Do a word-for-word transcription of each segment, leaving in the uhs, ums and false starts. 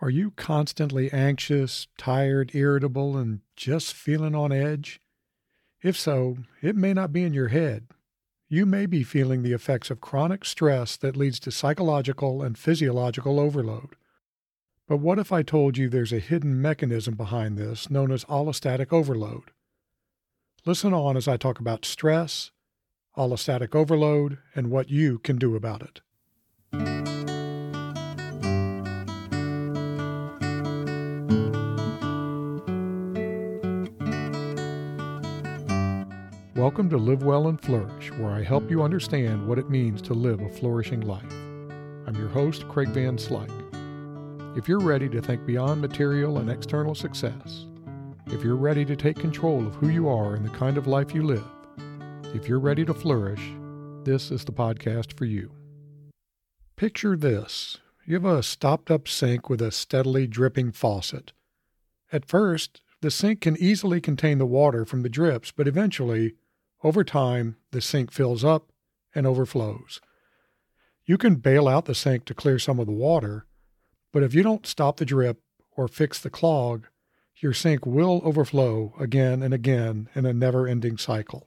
Are you constantly anxious, tired, irritable, and just feeling on edge? If so, it may not be in your head. You may be feeling the effects of chronic stress that leads to psychological and physiological overload. But what if I told you there's a hidden mechanism behind this known as allostatic overload? Listen on as I talk about stress, allostatic overload, and what you can do about it. Welcome to Live Well and Flourish, where I help you understand what it means to live a flourishing life. I'm your host, Craig Van Slyke. If you're ready to think beyond material and external success, if you're ready to take control of who you are and the kind of life you live, if you're ready to flourish, this is the podcast for you. Picture this. You have a stopped-up sink with a steadily dripping faucet. At first, the sink can easily contain the water from the drips, but eventually, over time, the sink fills up and overflows. You can bail out the sink to clear some of the water, but if you don't stop the drip or fix the clog, your sink will overflow again and again in a never-ending cycle.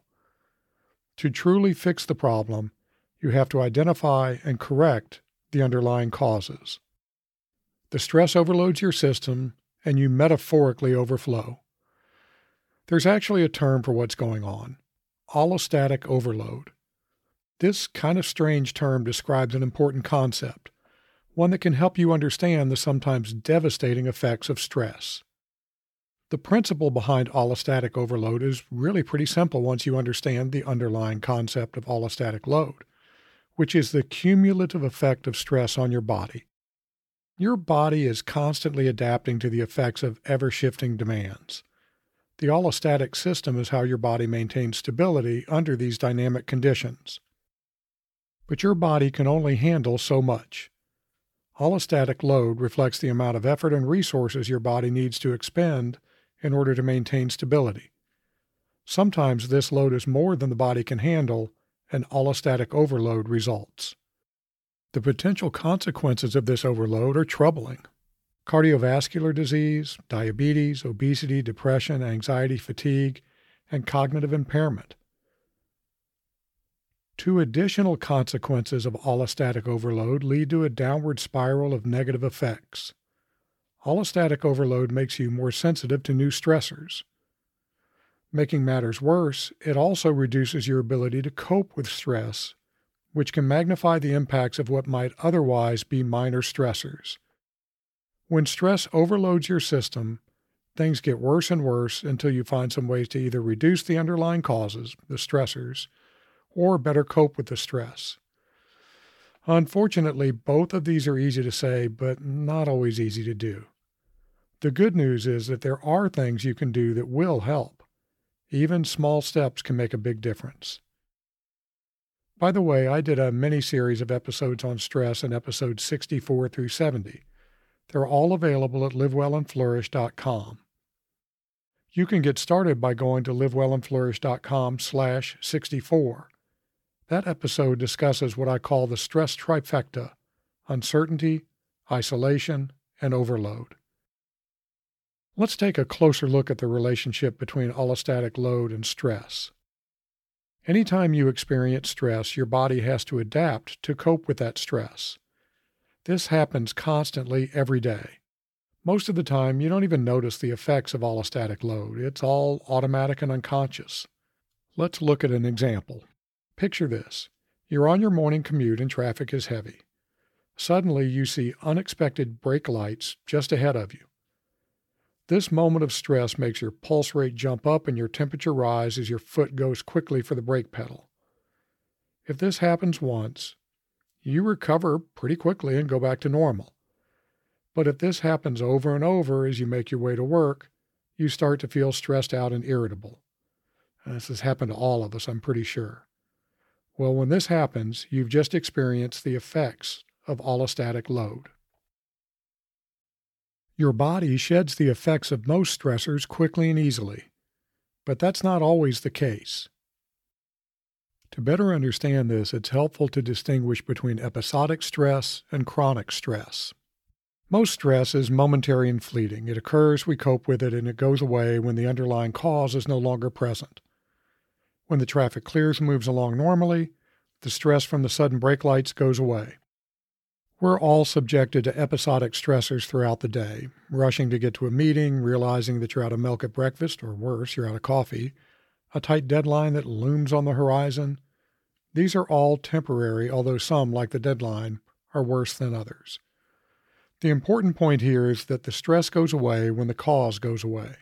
To truly fix the problem, you have to identify and correct the underlying causes. The stress overloads your system, and you metaphorically overflow. There's actually a term for what's going on: allostatic overload. This kind of strange term describes an important concept, one that can help you understand the sometimes devastating effects of stress. The principle behind allostatic overload is really pretty simple once you understand the underlying concept of allostatic load, which is the cumulative effect of stress on your body. Your body is constantly adapting to the effects of ever-shifting demands. The allostatic system is how your body maintains stability under these dynamic conditions. But your body can only handle so much. Allostatic load reflects the amount of effort and resources your body needs to expend in order to maintain stability. Sometimes this load is more than the body can handle, and allostatic overload results. The potential consequences of this overload are troubling. Cardiovascular disease, diabetes, obesity, depression, anxiety, fatigue, and cognitive impairment. Two additional consequences of allostatic overload lead to a downward spiral of negative effects. Allostatic overload makes you more sensitive to new stressors. Making matters worse, it also reduces your ability to cope with stress, which can magnify the impacts of what might otherwise be minor stressors. When stress overloads your system, things get worse and worse until you find some ways to either reduce the underlying causes, the stressors, or better cope with the stress. Unfortunately, both of these are easy to say, but not always easy to do. The good news is that there are things you can do that will help. Even small steps can make a big difference. By the way, I did a mini-series of episodes on stress in episodes sixty-four through seventy. They're all available at live well and flourish dot com. You can get started by going to live well and flourish dot com slash sixty-four. That episode discusses what I call the stress trifecta: uncertainty, isolation, and overload. Let's take a closer look at the relationship between allostatic load and stress. Anytime you experience stress, your body has to adapt to cope with that stress. This happens constantly every day. Most of the time, you don't even notice the effects of allostatic load. It's all automatic and unconscious. Let's look at an example. Picture this. You're on your morning commute and traffic is heavy. Suddenly, you see unexpected brake lights just ahead of you. This moment of stress makes your pulse rate jump up and your temperature rise as your foot goes quickly for the brake pedal. If this happens once, you recover pretty quickly and go back to normal. But if this happens over and over as you make your way to work, you start to feel stressed out and irritable. And this has happened to all of us, I'm pretty sure. Well, when this happens, you've just experienced the effects of allostatic load. Your body sheds the effects of most stressors quickly and easily, but that's not always the case. To better understand this, it's helpful to distinguish between episodic stress and chronic stress. Most stress is momentary and fleeting. It occurs, we cope with it, and it goes away when the underlying cause is no longer present. When the traffic clears and moves along normally, the stress from the sudden brake lights goes away. We're all subjected to episodic stressors throughout the day, rushing to get to a meeting, realizing that you're out of milk at breakfast, or worse, you're out of coffee, a tight deadline that looms on the horizon. These are all temporary, although some, like the deadline, are worse than others. The important point here is that the stress goes away when the cause goes away.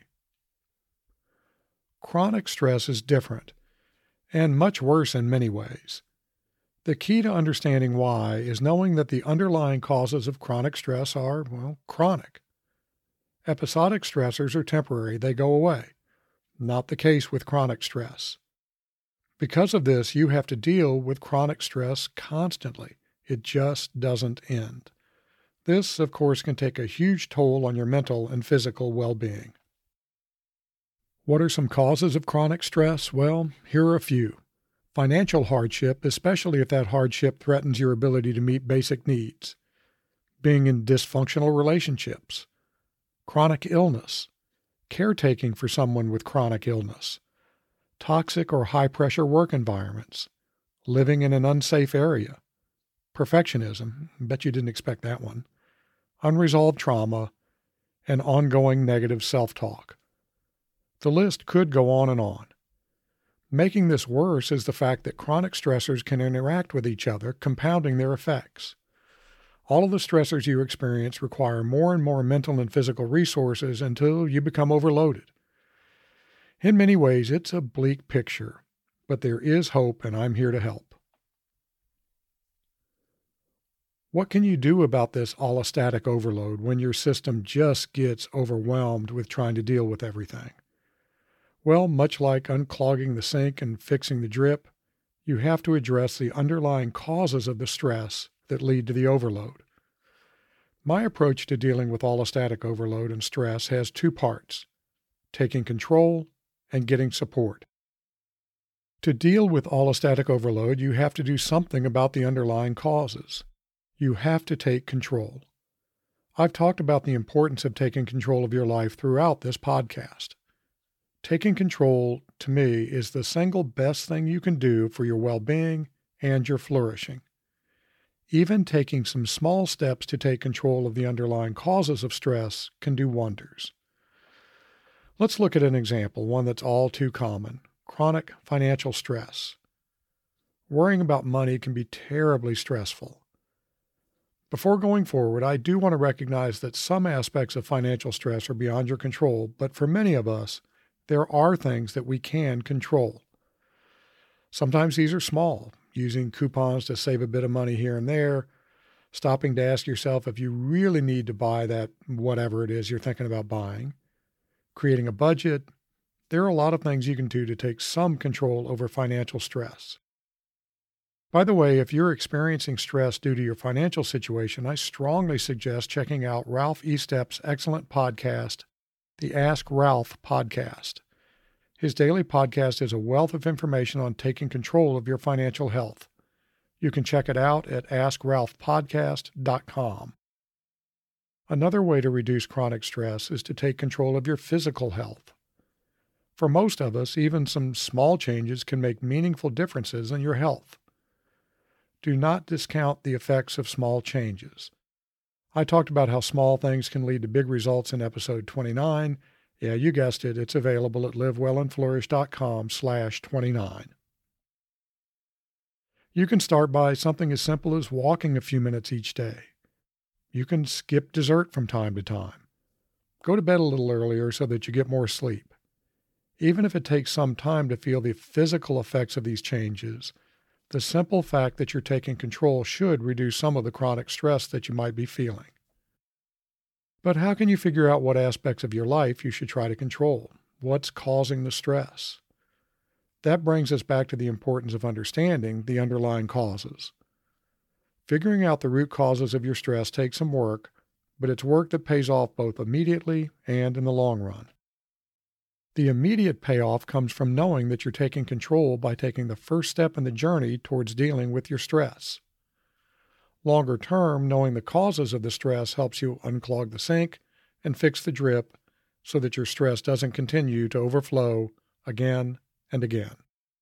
Chronic stress is different, and much worse in many ways. The key to understanding why is knowing that the underlying causes of chronic stress are, well, chronic. Episodic stressors are temporary, they go away. Not the case with chronic stress. Because of this, you have to deal with chronic stress constantly. It just doesn't end. This, of course, can take a huge toll on your mental and physical well-being. What are some causes of chronic stress? Well, here are a few. Financial hardship, especially if that hardship threatens your ability to meet basic needs. Being in dysfunctional relationships. Chronic illness. Caretaking for someone with chronic illness. Toxic or high-pressure work environments. Living in an unsafe area. Perfectionism, bet you didn't expect that one. Unresolved trauma, and ongoing negative self-talk. The list could go on and on. Making this worse is the fact that chronic stressors can interact with each other, compounding their effects. All of the stressors you experience require more and more mental and physical resources until you become overloaded. In many ways, it's a bleak picture, but there is hope, and I'm here to help. What can you do about this allostatic overload when your system just gets overwhelmed with trying to deal with everything? Well, much like unclogging the sink and fixing the drip, you have to address the underlying causes of the stress that lead to the overload. My approach to dealing with allostatic overload and stress has two parts: taking control and getting support. To deal with allostatic overload, you have to do something about the underlying causes. You have to take control. I've talked about the importance of taking control of your life throughout this podcast. Taking control, to me, is the single best thing you can do for your well-being and your flourishing. Even taking some small steps to take control of the underlying causes of stress can do wonders. Let's look at an example, one that's all too common: chronic financial stress. Worrying about money can be terribly stressful. Before going forward, I do want to recognize that some aspects of financial stress are beyond your control, but for many of us, there are things that we can control. Sometimes these are small, using coupons to save a bit of money here and there, stopping to ask yourself if you really need to buy that whatever it is you're thinking about buying, creating a budget. There are a lot of things you can do to take some control over financial stress. By the way, if you're experiencing stress due to your financial situation, I strongly suggest checking out Ralph Estep's excellent podcast, the Ask Ralph podcast. His daily podcast is a wealth of information on taking control of your financial health. You can check it out at ask ralph podcast dot com. Another way to reduce chronic stress is to take control of your physical health. For most of us, even some small changes can make meaningful differences in your health. Do not discount the effects of small changes. I talked about how small things can lead to big results in episode twenty-nine. Yeah, you guessed it. It's available at livewellandflourish.com slash 29. You can start by something as simple as walking a few minutes each day. You can skip dessert from time to time. Go to bed a little earlier so that you get more sleep. Even if it takes some time to feel the physical effects of these changes, the simple fact that you're taking control should reduce some of the chronic stress that you might be feeling. But how can you figure out what aspects of your life you should try to control? What's causing the stress? That brings us back to the importance of understanding the underlying causes. Figuring out the root causes of your stress takes some work, but it's work that pays off both immediately and in the long run. The immediate payoff comes from knowing that you're taking control by taking the first step in the journey towards dealing with your stress. Longer term, knowing the causes of the stress helps you unclog the sink and fix the drip so that your stress doesn't continue to overflow again and again.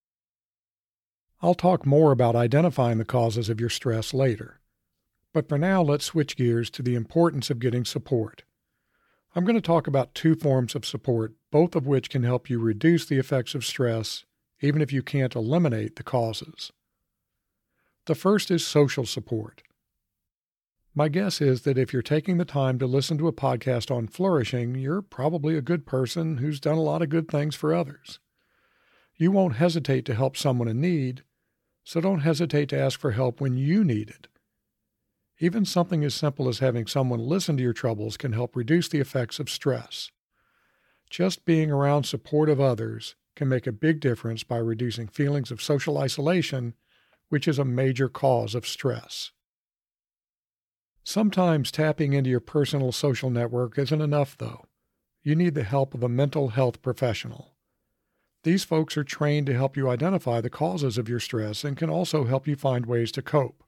I'll talk more about identifying the causes of your stress later. But for now, let's switch gears to the importance of getting support. I'm going to talk about two forms of support, both of which can help you reduce the effects of stress, even if you can't eliminate the causes. The first is social support. My guess is that if you're taking the time to listen to a podcast on flourishing, you're probably a good person who's done a lot of good things for others. You won't hesitate to help someone in need, so don't hesitate to ask for help when you need it. Even something as simple as having someone listen to your troubles can help reduce the effects of stress. Just being around supportive others can make a big difference by reducing feelings of social isolation, which is a major cause of stress. Sometimes tapping into your personal social network isn't enough, though. You need the help of a mental health professional. These folks are trained to help you identify the causes of your stress and can also help you find ways to cope.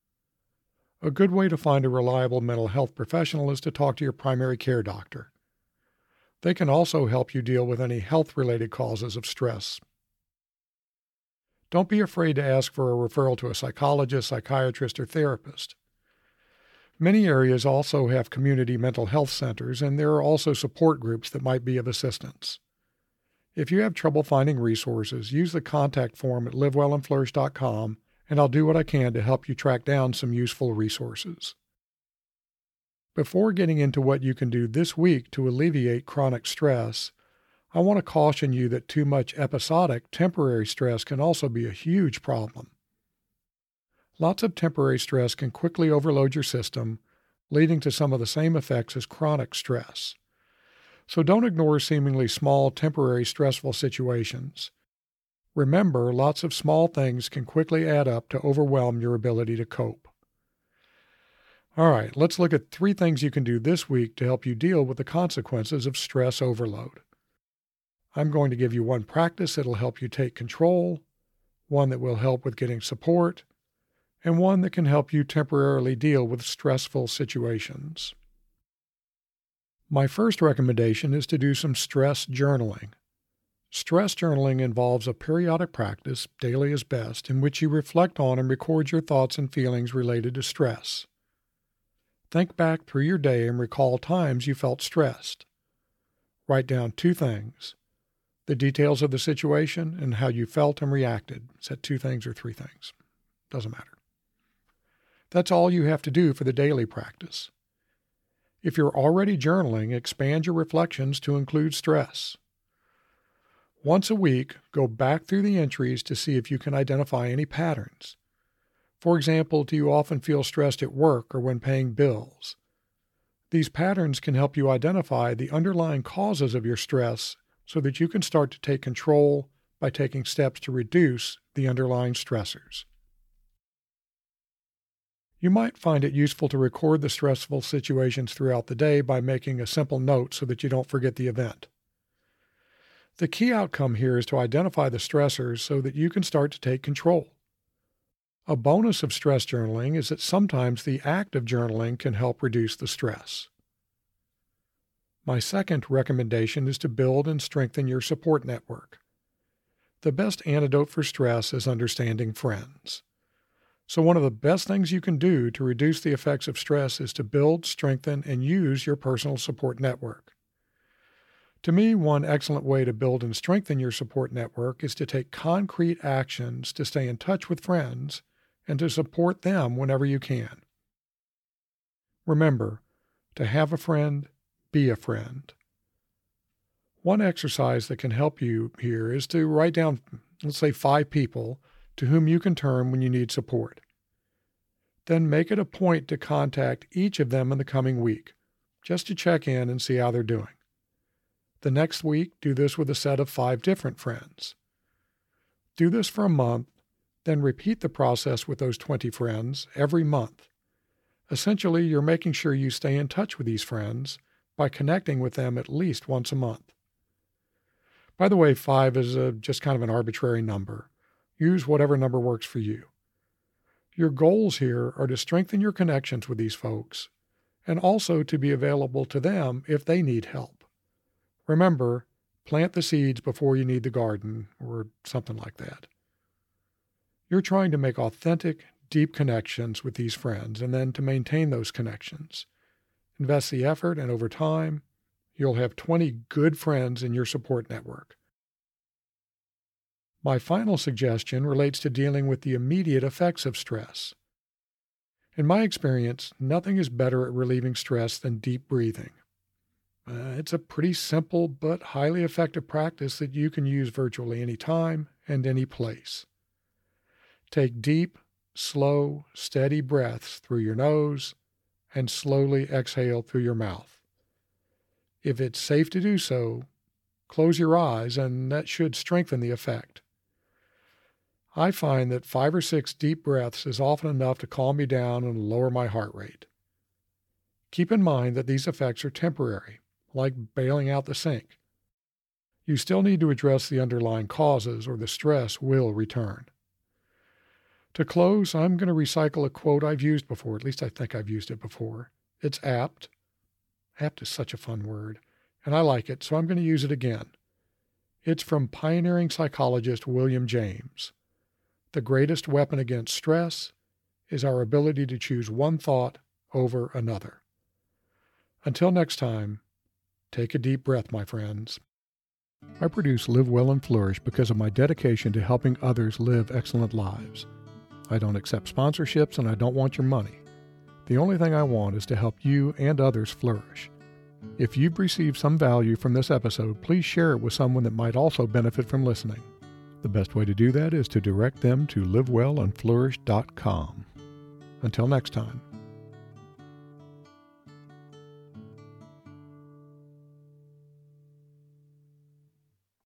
A good way to find a reliable mental health professional is to talk to your primary care doctor. They can also help you deal with any health-related causes of stress. Don't be afraid to ask for a referral to a psychologist, psychiatrist, or therapist. Many areas also have community mental health centers, and there are also support groups that might be of assistance. If you have trouble finding resources, use the contact form at live well and flourish dot com, and I'll do what I can to help you track down some useful resources. Before getting into what you can do this week to alleviate chronic stress, I want to caution you that too much episodic, temporary stress can also be a huge problem. Lots of temporary stress can quickly overload your system, leading to some of the same effects as chronic stress. So don't ignore seemingly small, temporary stressful situations. Remember, lots of small things can quickly add up to overwhelm your ability to cope. All right, let's look at three things you can do this week to help you deal with the consequences of stress overload. I'm going to give you one practice that'll help you take control, one that will help with getting support, and one that can help you temporarily deal with stressful situations. My first recommendation is to do some stress journaling. Stress journaling involves a periodic practice, daily is best, in which you reflect on and record your thoughts and feelings related to stress. Think back through your day and recall times you felt stressed. Write down two things: the details of the situation and how you felt and reacted. Is that two things or three things? Doesn't matter. That's all you have to do for the daily practice. If you're already journaling, expand your reflections to include stress. Once a week, go back through the entries to see if you can identify any patterns. For example, do you often feel stressed at work or when paying bills? These patterns can help you identify the underlying causes of your stress so that you can start to take control by taking steps to reduce the underlying stressors. You might find it useful to record the stressful situations throughout the day by making a simple note so that you don't forget the event. The key outcome here is to identify the stressors so that you can start to take control. A bonus of stress journaling is that sometimes the act of journaling can help reduce the stress. My second recommendation is to build and strengthen your support network. The best antidote for stress is understanding friends. So one of the best things you can do to reduce the effects of stress is to build, strengthen, and use your personal support network. To me, one excellent way to build and strengthen your support network is to take concrete actions to stay in touch with friends and to support them whenever you can. Remember, to have a friend, be a friend. One exercise that can help you here is to write down, let's say, five people to whom you can turn when you need support. Then make it a point to contact each of them in the coming week, just to check in and see how they're doing. The next week, do this with a set of five different friends. Do this for a month, then repeat the process with those twenty friends every month. Essentially, you're making sure you stay in touch with these friends by connecting with them at least once a month. By the way, five is a, just kind of an arbitrary number. Use whatever number works for you. Your goals here are to strengthen your connections with these folks and also to be available to them if they need help. Remember, plant the seeds before you need the garden, or something like that. You're trying to make authentic, deep connections with these friends and then to maintain those connections. Invest the effort, and over time, you'll have twenty good friends in your support network. My final suggestion relates to dealing with the immediate effects of stress. In my experience, nothing is better at relieving stress than deep breathing. Uh, it's a pretty simple but highly effective practice that you can use virtually any time and any place. Take deep, slow, steady breaths through your nose and slowly exhale through your mouth. If it's safe to do so, close your eyes, and that should strengthen the effect. I find that five or six deep breaths is often enough to calm me down and lower my heart rate. Keep in mind that these effects are temporary, like bailing out the sink. You still need to address the underlying causes, or the stress will return. To close, I'm going to recycle a quote I've used before. At least I think I've used it before. It's apt. Apt is such a fun word, and I like it, so I'm going to use it again. It's from pioneering psychologist William James. The greatest weapon against stress is our ability to choose one thought over another. Until next time, take a deep breath, my friends. I produce Live Well and Flourish because of my dedication to helping others live excellent lives. I don't accept sponsorships, and I don't want your money. The only thing I want is to help you and others flourish. If you've received some value from this episode, please share it with someone that might also benefit from listening. The best way to do that is to direct them to live well and flourish dot com. Until next time.